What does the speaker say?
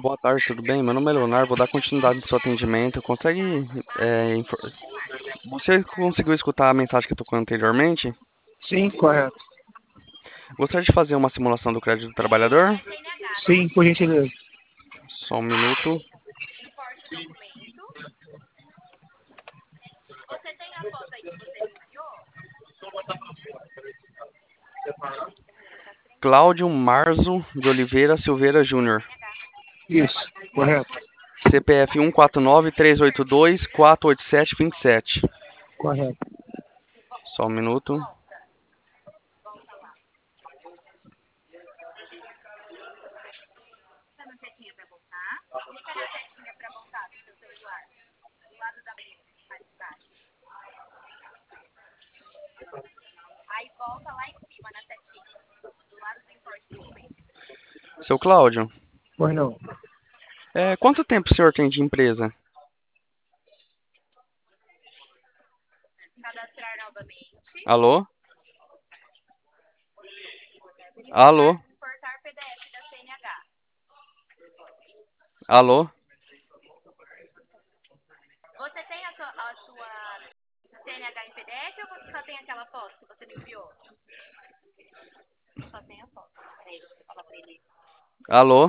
Boa tarde, tudo bem? Meu nome é Leonardo, vou dar continuidade no seu atendimento. Você conseguiu escutar a mensagem que eu tocou anteriormente? Sim, correto. Gostaria de fazer uma simulação do crédito do trabalhador? Sim, por gentileza. Só um minuto. Cláudio Marzo de Oliveira Silveira Júnior. Isso, correto. CPF 149-382-487-27. Correto. Só um minuto. Seu Cláudio, Pois não. quanto tempo o senhor tem de empresa? Alô? Alô? Alô? Alô?